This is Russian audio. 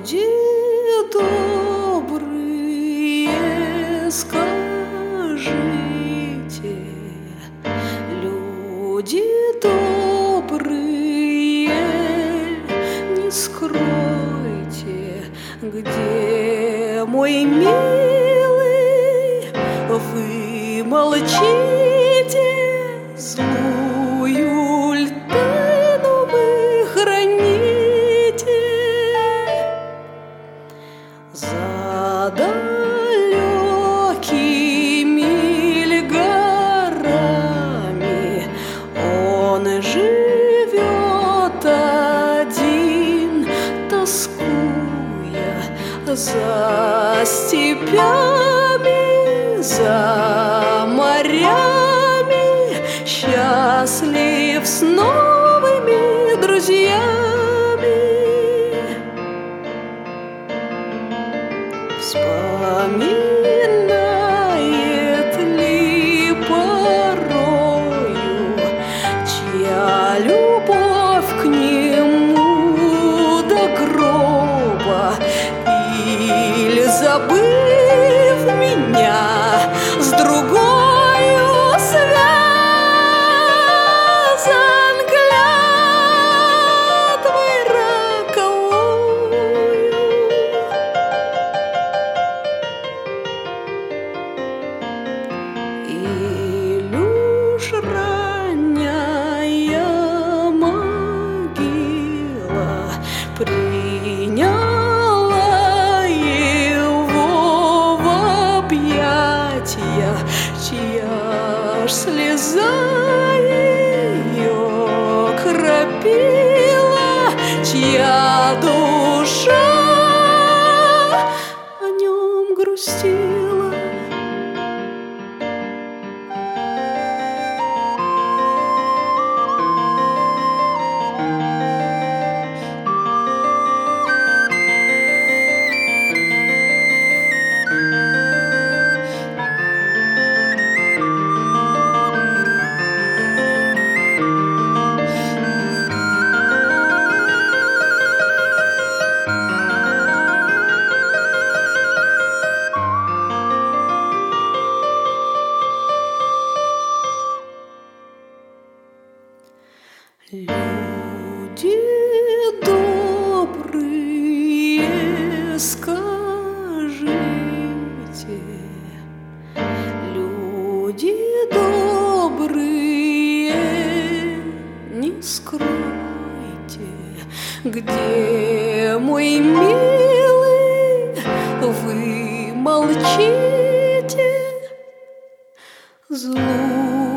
Люди добрые, скажите, люди добрые, не скройте, где мой милый, вы молчите, злую ль тайну вы храните. За далекими ль горами он живет один, тоскуя за степями, за морями, счастлив с новыми друзьями. Вспоминает ли порою, чья любовь к нему до гроба, или, забыв меня, с другою связан клятвой роковою. Или уж ранняя могила приняла его в объятия, чья ж слеза ее кропила, чья душа о нем грустила. Люди добрые, скажите, люди добрые, не скройте, где мой милый, вы молчите, злую